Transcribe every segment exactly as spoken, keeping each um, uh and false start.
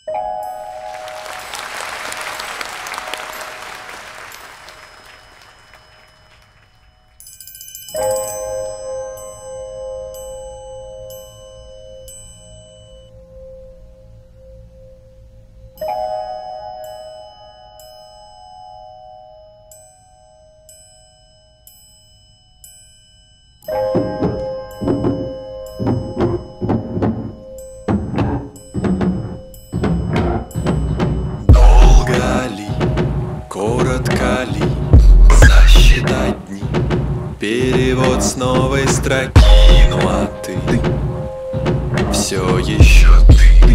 Долго ли, коротко ли засчитать дни? Перевод с новой строки. Ну а ты все еще ты.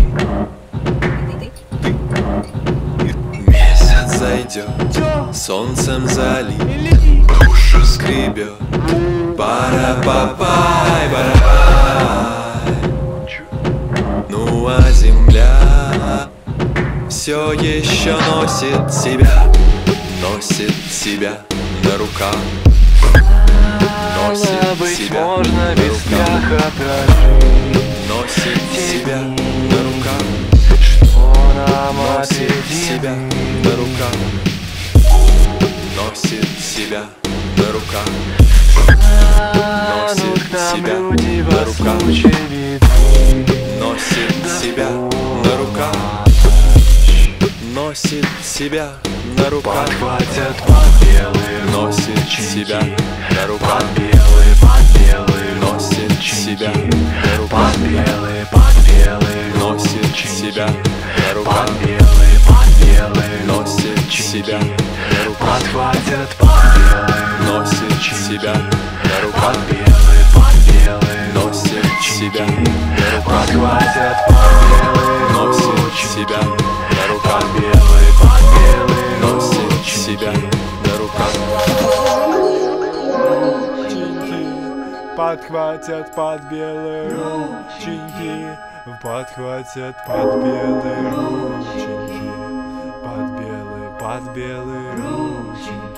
Месяц зайдет, солнцем залит, душу скребет. Пара-па-пай, пара-пай. Ну а земля все еще носит себя, носит себя на руках, носит быть себя можно на без руках, страха прожить, носит себя на руках, что нам носит себя на руках, носит себя на руках, носит себя на руках, носит себя на руках, носит себя на руках, подхватят под белые носит себя на руках, под белые, под белые носит себя на руках, под белые, под белые носит себя на руках, под белые, под белые носит себя на руках, подхватят под белые носит себя на руках, под белые, под белые носит себя на руках, подхватят под белые носит себя на руках, под белые, под белые носит себя на руках. Подхватят под белые рученьки, подхватят под белые рученьки, под белые, под белые рученьки.